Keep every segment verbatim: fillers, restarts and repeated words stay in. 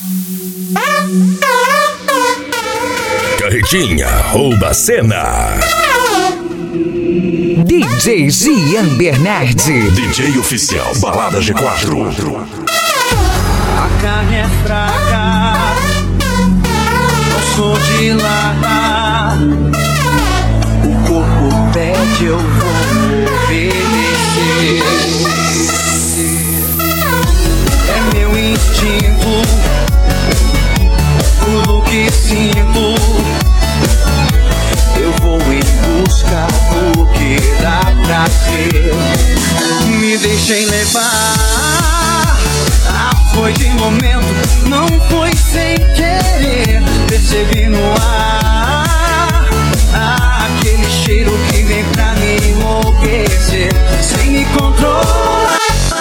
Carretinha rouba a cena. D J Gian Bernardi. D J oficial Balada G quatro. A carne é fraca, não sou de lá. O corpo pede, eu vou obedecer. É meu instinto, tudo que sinto. Eu vou em busca do que dá prazer. Me deixei levar, ah, foi de momento, não foi sem querer. Percebi no ar, ah, aquele cheiro que vem pra me enlouquecer. Sem me controlar,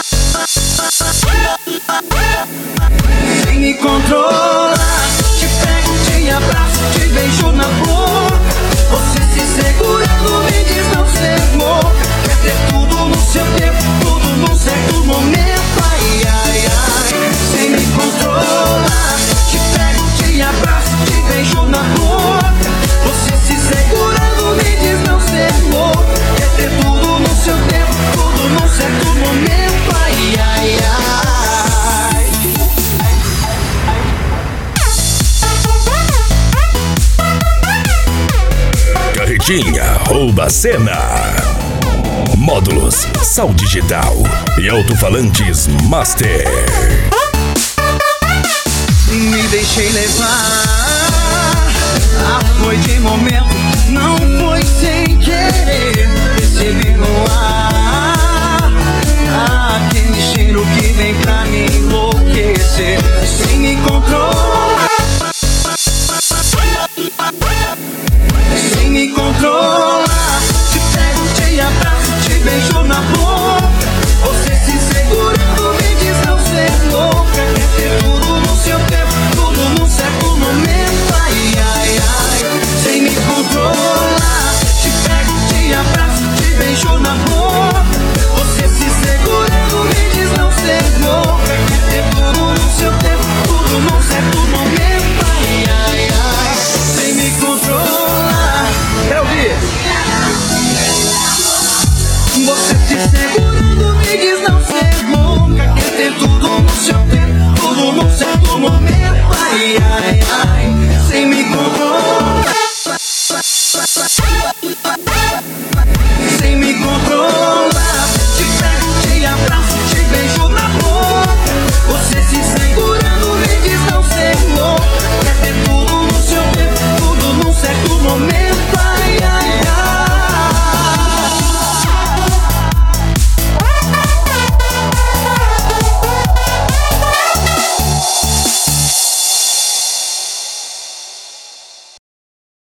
sem me controlar. Te pego, te abraço, te beijo na boca. Você se segurando me diz não ser louca. Quer ter tudo no seu tempo, tudo num certo momento. Ai, ai, ai, sem me controlar. Te pego, te abraço, te beijo na boca. Você se segurando me diz não ser louca. Quer ter tudo no seu tempo, tudo num certo momento. Ai, ai, ai. Carretinha rouba a cena. Módulos, sal digital e alto-falantes Master. Me deixei levar, ah, foi de momento, não foi sem querer. Percebi no ar, ah, aquele cheiro que vem pra me enlouquecer. Sem me controlar, sem me controlar. Te pego, te abraço, te beijo na boca. Você se segurando me diz não ser louca. Quer ter tudo no seu tempo, tudo num certo momento. Ai, ai, ai, sem me controlar. Te pego, te abraço, te beijo na boca. Você se segurando me diz não ser louca. Quer ter tudo no seu tempo, tudo num certo momento. Ai, ai, ai, sem me controlar. Quer ouvir? Você se segurando me diz não ser louca. Quer ter tudo no seu tempo, tudo num certo momento. Ai, ai, ai, sem me controlar.